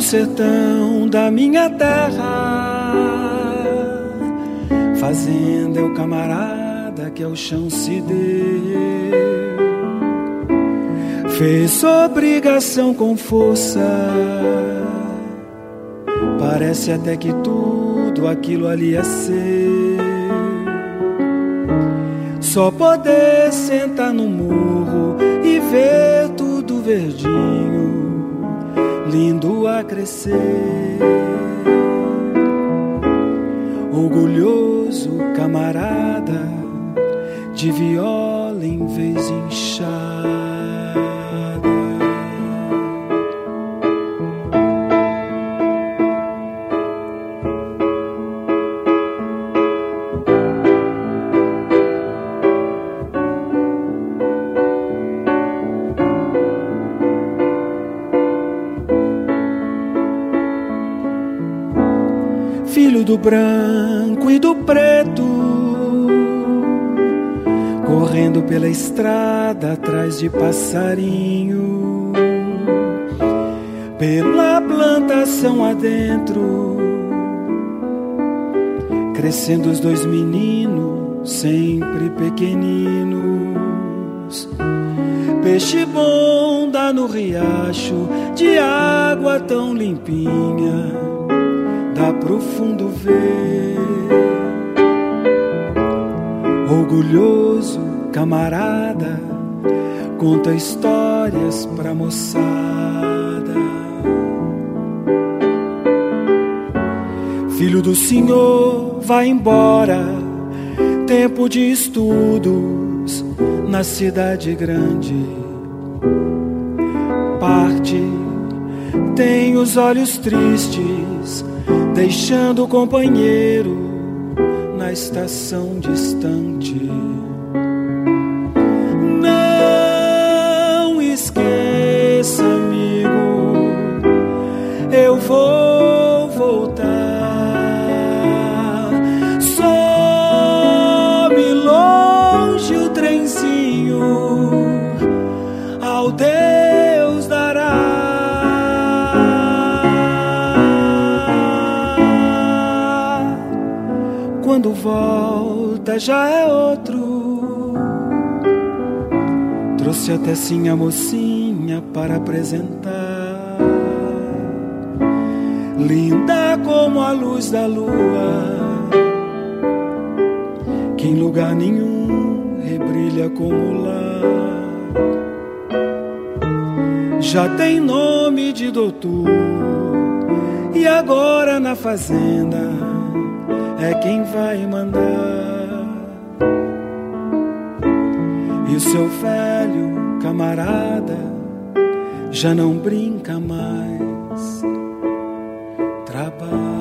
sertão da minha terra, fazenda é o camarada que ao chão se deu, fez sua obrigação com força. Parece até que tudo aquilo ali é seu. Só poder sentar no morro e ver tudo verdinho, lindo a crescer. Orgulhoso camarada, de viola em vez de enxada. Filho do branco e do preto, correndo pela estrada atrás de passarinho, pela plantação adentro, crescendo os dois meninos, sempre pequeninos. Peixe bom dá no riacho, de água tão limpinha, dá pro fundo ver. Orgulhoso camarada, conta histórias pra moçada. Filho do Senhor, vai embora, tempo de estudos na cidade grande. Parte, tem os olhos tristes, deixando o companheiro na estação distante. Não esqueça, amigo, eu vou voltar. Some longe o trenzinho, ao Deus dará. Quando volta já é outro. Trouxe até sim a mocinha para apresentar, linda como a luz da lua, que em lugar nenhum rebrilha como lá. Já tem nome de doutor, e agora na fazenda é quem vai mandar. E o seu velho camarada já não brinca mais, trabalha.